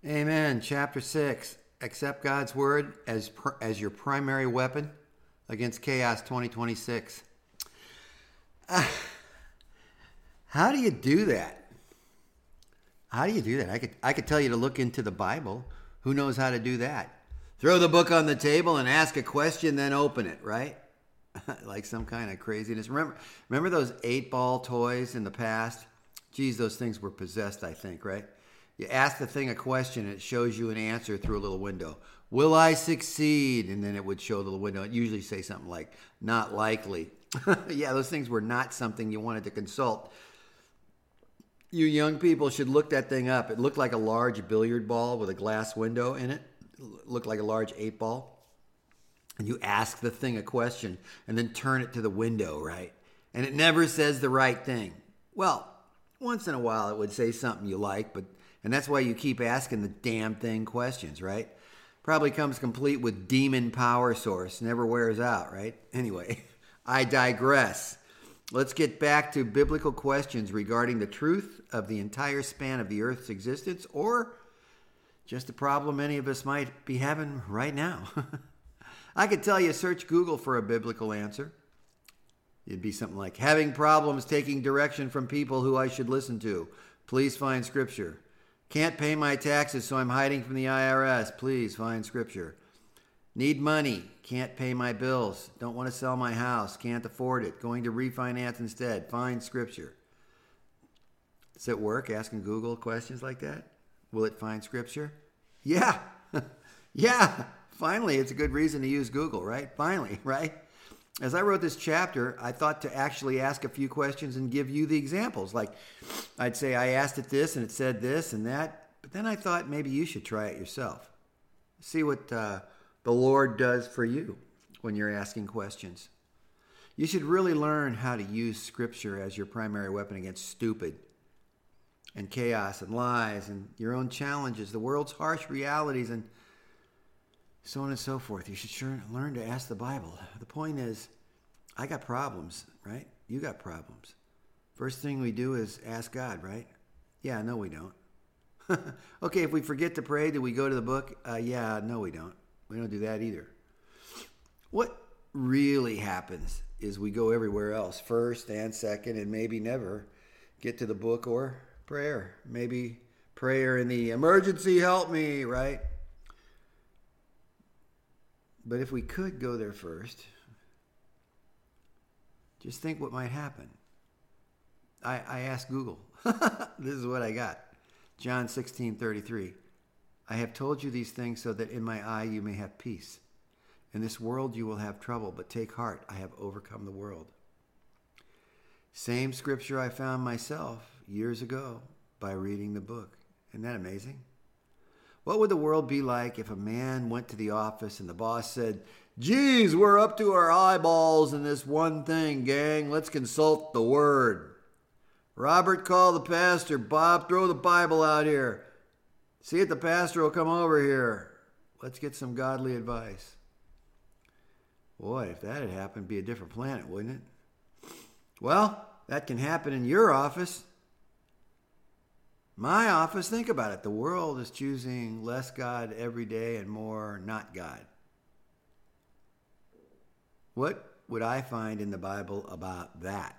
Amen. Chapter 6. Accept God's word as your primary weapon against chaos 2026. How do you do that? How do you do that? I could tell you to look into the Bible. Who knows how to do that? Throw the book on the table and ask a question, then open it, right? Like some kind of craziness. Remember those 8-ball toys in the past? Geez, those things were possessed, I think, right? You ask the thing a question, and it shows you an answer through a little window. Will I succeed? And then it would show the little window. It usually say something like, not likely. Yeah, those things were not something you wanted to consult. You young people should look that thing up. It looked like a large billiard ball with a glass window in it. It looked like a large 8-ball. And you ask the thing a question and then turn it to the window, right? And it never says the right thing. Well, once in a while it would say something you like, and that's why you keep asking the damn thing questions, right? Probably comes complete with demon power source. Never wears out, right? Anyway, I digress. Let's get back to biblical questions regarding the truth of the entire span of the earth's existence, or just a problem many of us might be having right now. I could tell you, search Google for a biblical answer. It'd be something like, having problems taking direction from people who I should listen to. Please find scripture. Can't pay my taxes, so I'm hiding from the IRS. Please find scripture. Need money. Can't pay my bills. Don't want to sell my house. Can't afford it. Going to refinance instead. Find scripture. Does it work, asking Google questions like that? Will it find scripture? Yeah. Yeah. Finally, it's a good reason to use Google, right? Finally, right? As I wrote this chapter, I thought to actually ask a few questions and give you the examples. Like, I'd say, I asked it this, and it said this and that. But then I thought maybe you should try it yourself. See what the Lord does for you when you're asking questions. You should really learn how to use Scripture as your primary weapon against stupid and chaos and lies and your own challenges, the world's harsh realities, and so on and so forth. You should sure learn to ask the Bible. The point is, I got problems, right? You got problems. First thing we do is ask God, right? Yeah, no, we don't. Okay, if we forget to pray, do we go to the book? Yeah, no, we don't. We don't do that either. What really happens is we go everywhere else, first and second, and maybe never get to the book or prayer. Maybe prayer in the emergency help me, right? But if we could go there first, just think what might happen. I asked Google. This is what I got. John 16:33. I have told you these things so that in my eye you may have peace. In this world you will have trouble, but take heart, I have overcome the world. Same scripture I found myself years ago by reading the book. Isn't that amazing? What would the world be like if a man went to the office and the boss said, geez, we're up to our eyeballs in this one thing, gang. Let's consult the word. Robert, call the pastor. Bob, throw the Bible out here. See if the pastor will come over here. Let's get some godly advice. Boy, if that had happened, it'd be a different planet, wouldn't it? Well, that can happen in your office. My office, think about it. The world is choosing less God every day and more not God. What would I find in the Bible about that?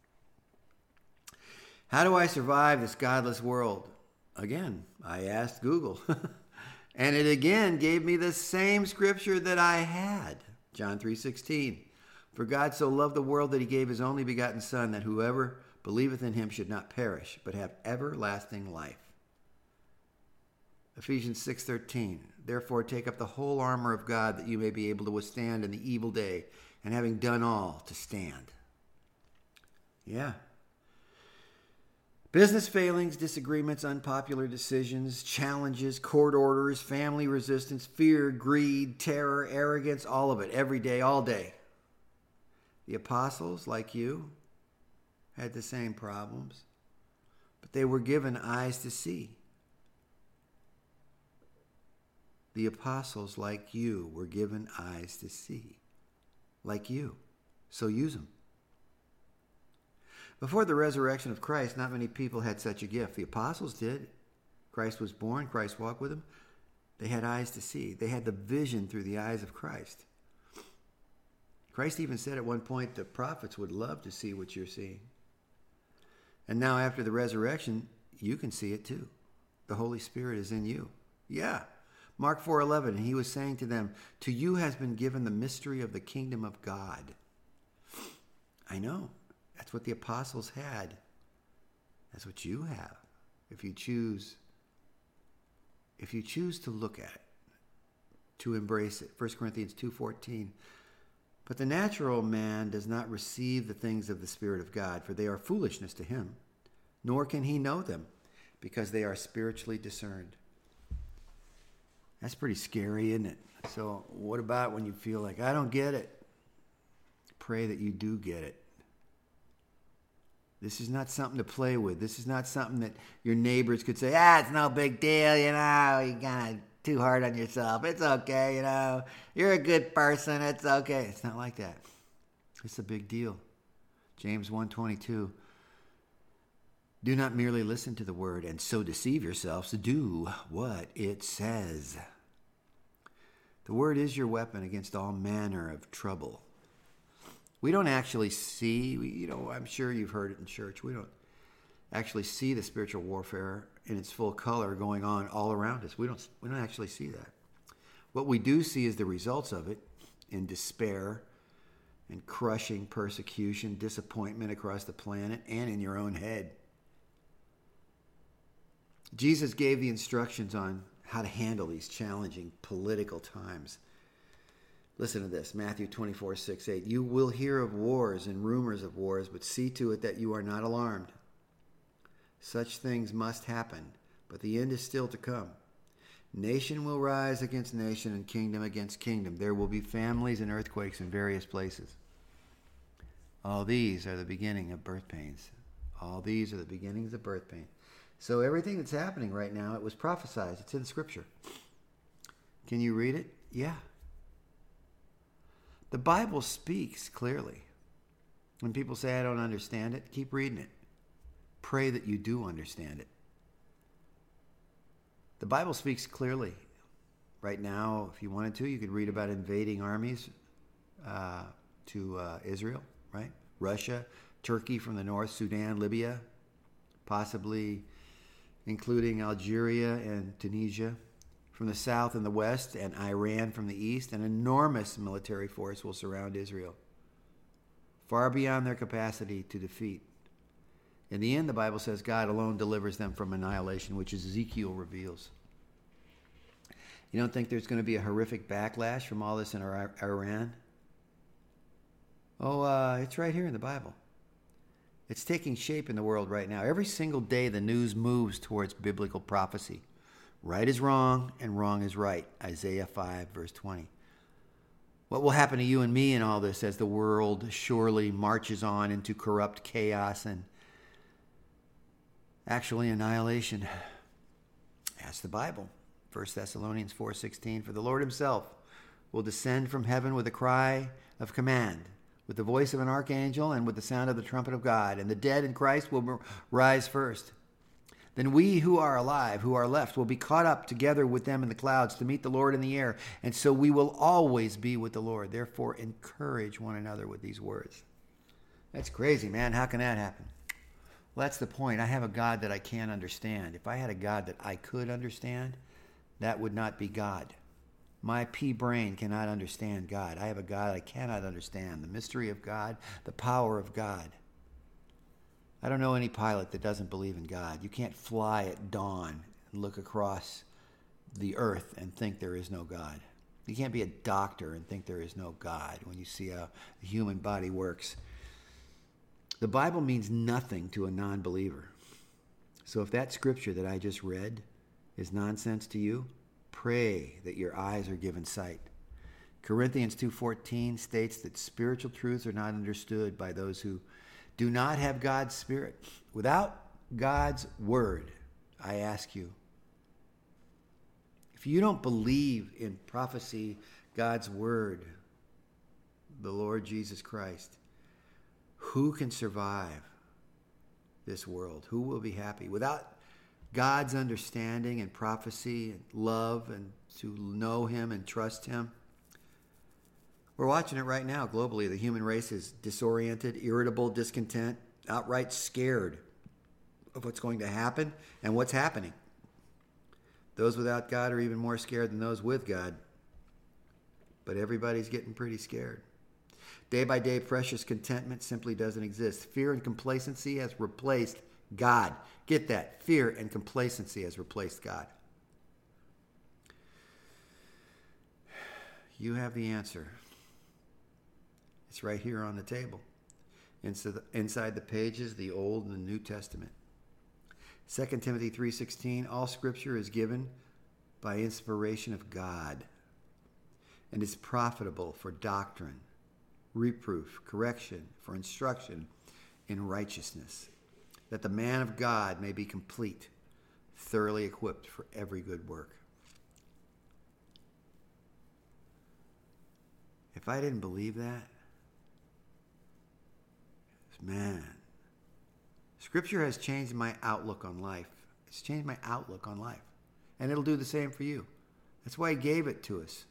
How do I survive this godless world? Again, I asked Google. And it again gave me the same scripture that I had. John 3:16. For God so loved the world that he gave his only begotten Son, that whoever believeth in him should not perish, but have everlasting life. Ephesians 6:13. Therefore take up the whole armor of God, that you may be able to withstand in the evil day, and having done all, to stand. Yeah. Business failings, disagreements, unpopular decisions, challenges, court orders, family resistance, fear, greed, terror, arrogance, all of it, every day, all day. The apostles, like you, had the same problems, but they were given eyes to see. The apostles, like you, were given eyes to see, like you. So use them. Before the resurrection of Christ, not many people had such a gift. The apostles did. Christ was born. Christ walked with them. They had eyes to see. They had the vision through the eyes of Christ. Christ even said at one point, the prophets would love to see what you're seeing. And now after the resurrection, you can see it too. The Holy Spirit is in you. Yeah. Mark 4:11, and he was saying to them, to you has been given the mystery of the kingdom of God. I know. That's what the apostles had. That's what you have. If you choose to look at it, to embrace it. 1 Corinthians 2:14. But the natural man does not receive the things of the Spirit of God, for they are foolishness to him, nor can he know them, because they are spiritually discerned. That's pretty scary, isn't it? So what about when you feel like, I don't get it? Pray that you do get it. This is not something to play with. This is not something that your neighbors could say, it's no big deal, you kind of too hard on yourself. It's okay, You're a good person. It's okay. It's not like that. It's a big deal. James 1:22. Do not merely listen to the word and so deceive yourselves. Do what it says. The word is your weapon against all manner of trouble. We don't actually see, I'm sure you've heard it in church. We don't actually see the spiritual warfare in its full color going on all around us. We don't actually see that. What we do see is the results of it in despair and crushing persecution, disappointment across the planet and in your own head. Jesus gave the instructions on how to handle these challenging political times. Listen to this, Matthew 24:6-8. You will hear of wars and rumors of wars, but see to it that you are not alarmed. Such things must happen, but the end is still to come. Nation will rise against nation and kingdom against kingdom. There will be families and earthquakes in various places. All these are the beginning of birth pains. All these are the beginnings of birth pain. So everything that's happening right now, it was prophesied. It's in Scripture. Can you read it? Yeah. The Bible speaks clearly. When people say, I don't understand it, keep reading it. Pray that you do understand it. The Bible speaks clearly. Right now, if you wanted to, you could read about invading armies to Israel, right? Russia, Turkey from the north, Sudan, Libya, possibly including Algeria and Tunisia. From the south and the west, and Iran from the east, an enormous military force will surround Israel, far beyond their capacity to defeat. In the end, the Bible says God alone delivers them from annihilation, which Ezekiel reveals. You don't think there's going to be a horrific backlash from all this in Iran? It's right here in the Bible. It's taking shape in the world right now. Every single day, the news moves towards biblical prophecy. Right is wrong, and wrong is right. Isaiah 5, verse 20. What will happen to you and me in all this as the world surely marches on into corrupt chaos and actually annihilation? Ask the Bible. 1 Thessalonians 4:16. For the Lord himself will descend from heaven with a cry of command, with the voice of an archangel, and with the sound of the trumpet of God. And the dead in Christ will rise first. Then we who are alive, who are left, will be caught up together with them in the clouds to meet the Lord in the air. And so we will always be with the Lord. Therefore, encourage one another with these words. That's crazy, man. How can that happen? Well, that's the point. I have a God that I can't understand. If I had a God that I could understand, that would not be God. My pea brain cannot understand God. I have a God I cannot understand. The mystery of God, the power of God. I don't know any pilot that doesn't believe in God. You can't fly at dawn and look across the earth and think there is no God. You can't be a doctor and think there is no God when you see how the human body works. The Bible means nothing to a non-believer. So if that scripture that I just read is nonsense to you, pray that your eyes are given sight. Corinthians 2:14 states that spiritual truths are not understood by those who do not have God's Spirit. Without God's Word, I ask you, if you don't believe in prophecy, God's Word, the Lord Jesus Christ, who can survive this world? Who will be happy? Without God's understanding and prophecy and love and to know him and trust him. We're watching it right now globally. The human race is disoriented, irritable, discontent, outright scared of what's going to happen and what's happening. Those without God are even more scared than those with God. But everybody's getting pretty scared. Day by day, precious contentment simply doesn't exist. Fear and complacency has replaced God. Get that. Fear and complacency has replaced God. You have the answer. It's right here on the table. Inside the pages, the Old and the New Testament. 2 Timothy 3:16, all scripture is given by inspiration of God and is profitable for doctrine, reproof, correction, for instruction in righteousness, that the man of God may be complete, thoroughly equipped for every good work. If I didn't believe that, man, Scripture has changed my outlook on life. It's changed my outlook on life. And it'll do the same for you. That's why he gave it to us.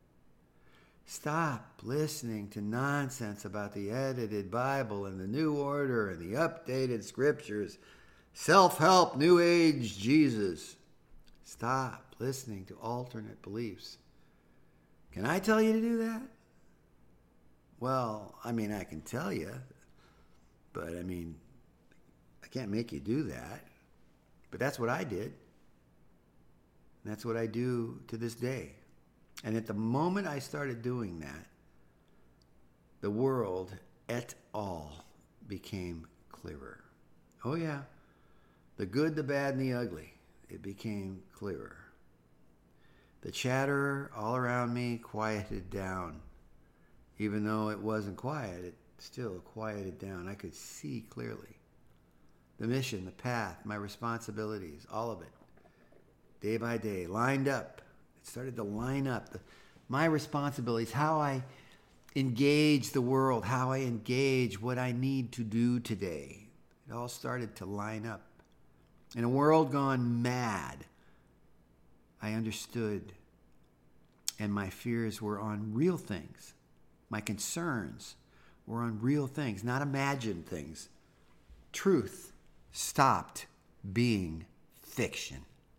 Stop listening to nonsense about the edited Bible and the New Order and the updated Scriptures. Self-help, New Age Jesus. Stop listening to alternate beliefs. Can I tell you to do that? Well, I mean, I can tell you. But, I mean, I can't make you do that. But that's what I did. And that's what I do to this day. And at the moment I started doing that, the world et al. Became clearer. Oh, yeah. The good, the bad, and the ugly. It became clearer. The chatter all around me quieted down. Even though it wasn't quiet, it still quieted down. I could see clearly. The mission, the path, my responsibilities, all of it, day by day, lined up. It started to line up. My responsibilities, how I engage the world, how I engage what I need to do today. It all started to line up. In a world gone mad, I understood, and my fears were on real things. My concerns were on real things, not imagined things. Truth stopped being fiction.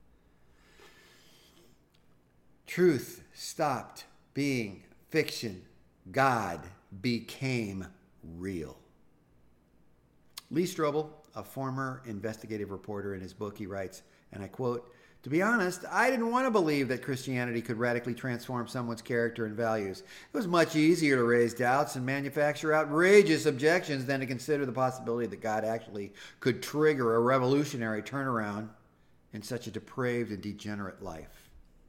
Truth stopped being fiction. God became real. Lee Strobel, a former investigative reporter, in his book, he writes, and I quote, "To be honest, I didn't want to believe that Christianity could radically transform someone's character and values. It was much easier to raise doubts and manufacture outrageous objections than to consider the possibility that God actually could trigger a revolutionary turnaround in such a depraved and degenerate life."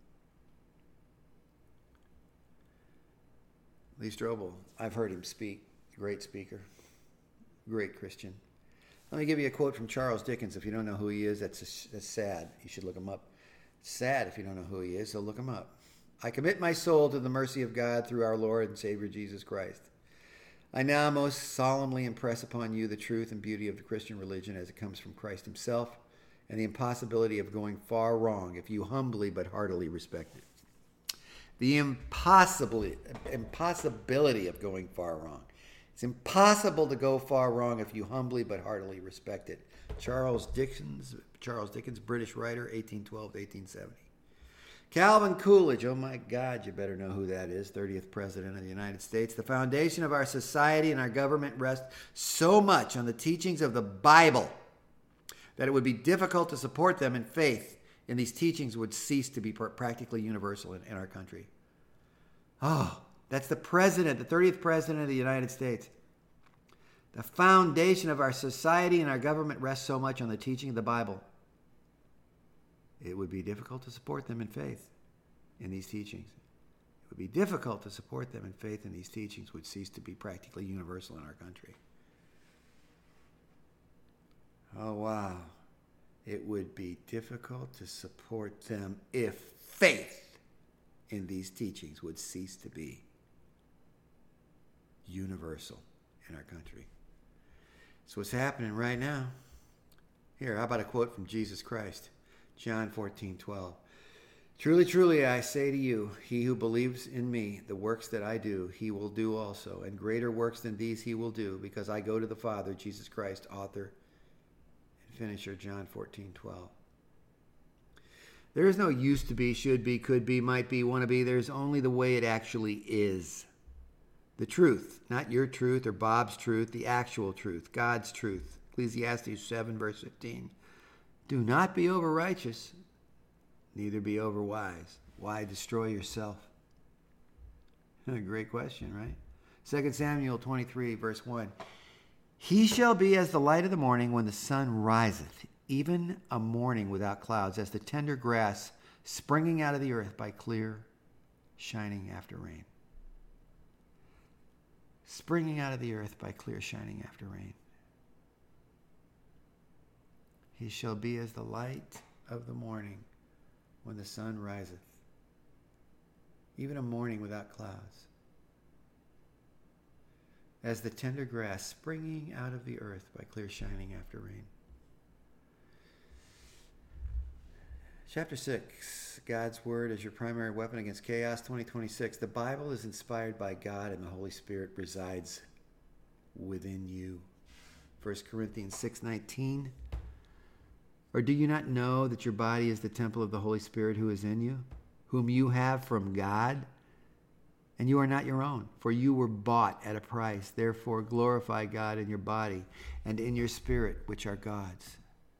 Lee Strobel, I've heard him speak. Great speaker. Great Christian. Let me give you a quote from Charles Dickens. If you don't know who he is, that's sad. You should look him up. It's sad if you don't know who he is, so look him up. "I commit my soul to the mercy of God through our Lord and Savior Jesus Christ. I now most solemnly impress upon you the truth and beauty of the Christian religion as it comes from Christ himself, and the impossibility of going far wrong if you humbly but heartily respect it." The impossibility of going far wrong. It's impossible to go far wrong if you humbly but heartily respect it. Charles Dickens, British writer, 1812 to 1870. Calvin Coolidge, oh my God, you better know who that is, 30th President of the United States. "The foundation of our society and our government rest so much on the teachings of the Bible that it would be difficult to support them in faith, and these teachings would cease to be practically universal in our country." Oh, that's the president, the 30th president of the United States. "The foundation of our society and our government rests so much on the teaching of the Bible. It would be difficult to support them in faith in these teachings. It would be difficult to support them in faith in these teachings would cease to be practically universal in our country." Oh, wow. It would be difficult to support them if faith in these teachings would cease to be universal in our country. So what's happening right now? Here, how about a quote from Jesus Christ? John 14:12. Truly, truly, I say to you, he who believes in me, the works that I do, he will do also. And greater works than these he will do, because I go to the Father, Jesus Christ, author and finisher, John 14:12. There is no used to be, should be, could be, might be, want to be. There's only the way it actually is. The truth, not your truth or Bob's truth, the actual truth, God's truth. Ecclesiastes 7, verse 15. Do not be over righteous, neither be over wise. Why destroy yourself? A great question, right? 2 Samuel 23, verse 1. He shall be as the light of the morning when the sun riseth, even a morning without clouds, as the tender grass springing out of the earth by clear shining after rain. Springing out of the earth by clear shining after rain. He shall be as the light of the morning when the sun riseth, even a morning without clouds, as the tender grass springing out of the earth by clear shining after rain. Chapter 6, God's Word as your primary weapon against chaos, 2026. The Bible is inspired by God and the Holy Spirit resides within you. 1 Corinthians 6:19. Or do you not know that your body is the temple of the Holy Spirit who is in you, whom you have from God? And you are not your own, for you were bought at a price. Therefore glorify God in your body and in your spirit, which are God's.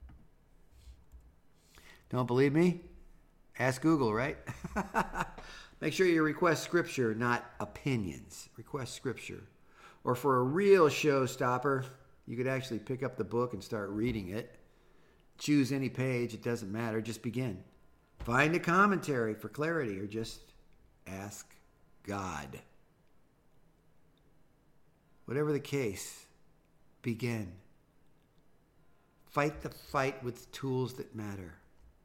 Don't believe me? Ask Google, right? Make sure you request scripture, not opinions. Request scripture. Or for a real showstopper, you could actually pick up the book and start reading it. Choose any page, it doesn't matter, just begin. Find a commentary for clarity or just ask God. Whatever the case, begin. Fight the fight with tools that matter.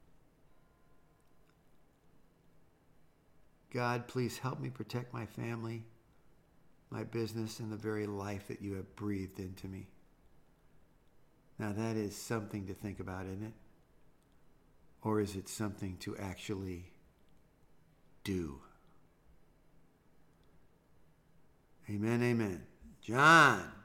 God, please help me protect my family, my business, and the very life that you have breathed into me. Now that is something to think about, isn't it? Or is it something to actually do? Amen, amen. John